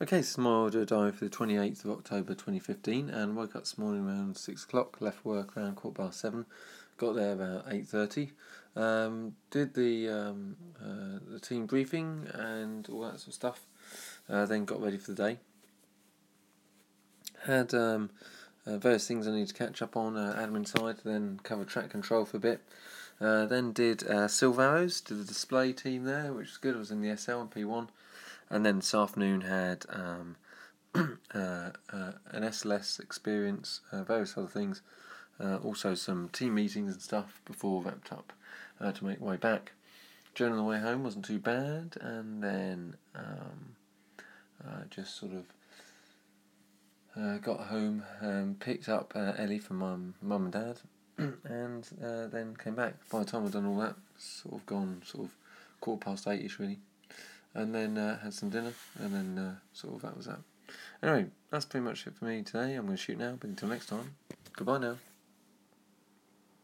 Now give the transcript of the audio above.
Okay, so my audio diary for the 28th of October 2015, and woke up this morning around 6 o'clock, left work around 7:15, got there about 8:30, did the team briefing and all that sort of stuff, then got ready for the day. Had various things I need to catch up on, admin side, then covered track control for a bit. Then did Silvaros, did the display team there, which was good. I was in the SL and P1. And then this afternoon had an SLS experience, various other things, also some team meetings and stuff before wrapped up to make my way back. Journey on the way home wasn't too bad, and then just sort of got home, picked up Ellie from mum and dad, and then came back. By the time I'd done all that, sort of 8:15ish really. And then had some dinner, and then that was that. Anyway, that's pretty much it for me today. I'm going to shoot now, but until next time, goodbye now.